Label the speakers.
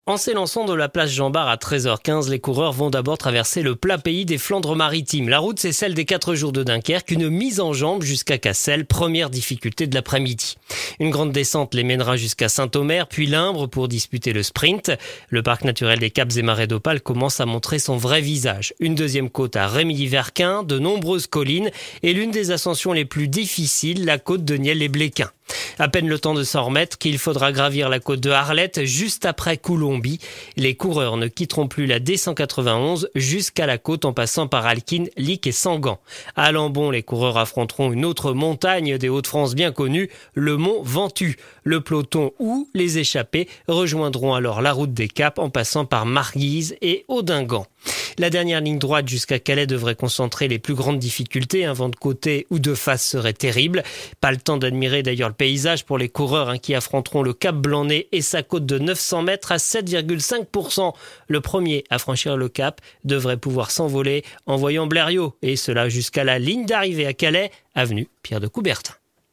Speaker 1: En s'élançant de la place Jean-Bart à 13h15, les coureurs vont d'abord traverser le plat pays des Flandres-Maritimes. La route, c'est celle des 4 jours de Dunkerque, une mise en jambe jusqu'à Cassel, première difficulté de l'après-midi. Une grande descente les mènera jusqu'à Saint-Omer, puis Limbre pour disputer le sprint. Le parc naturel des Caps et Marais d'Opale commence à montrer son vrai visage. Une deuxième côte à Rémilly-Verquin, de nombreuses collines et l'une des ascensions les plus difficiles, la côte de Niel-les-Bléquins. À peine le temps de s'en remettre qu'il faudra gravir la côte de Harlette juste après Coulomby. Les coureurs ne quitteront plus la D191 jusqu'à la côte en passant par Alquin, Lic et Sangan. À Lambon, les coureurs affronteront une autre montagne des Hauts-de-France bien connue, le mont Ventoux. Le peloton ou les échappés rejoindront alors la route des Caps en passant par Marguise et Audingan. La dernière ligne droite jusqu'à Calais devrait concentrer les plus grandes difficultés. Un vent de côté ou de face serait terrible. Pas le temps d'admirer d'ailleurs le paysage pour les coureurs qui affronteront le Cap Blanc-Nez et sa côte de 900 mètres à 7,5%. Le premier à franchir le cap devrait pouvoir s'envoler en voyant Blériot. Et cela jusqu'à la ligne d'arrivée à Calais, avenue Pierre de Coubertin.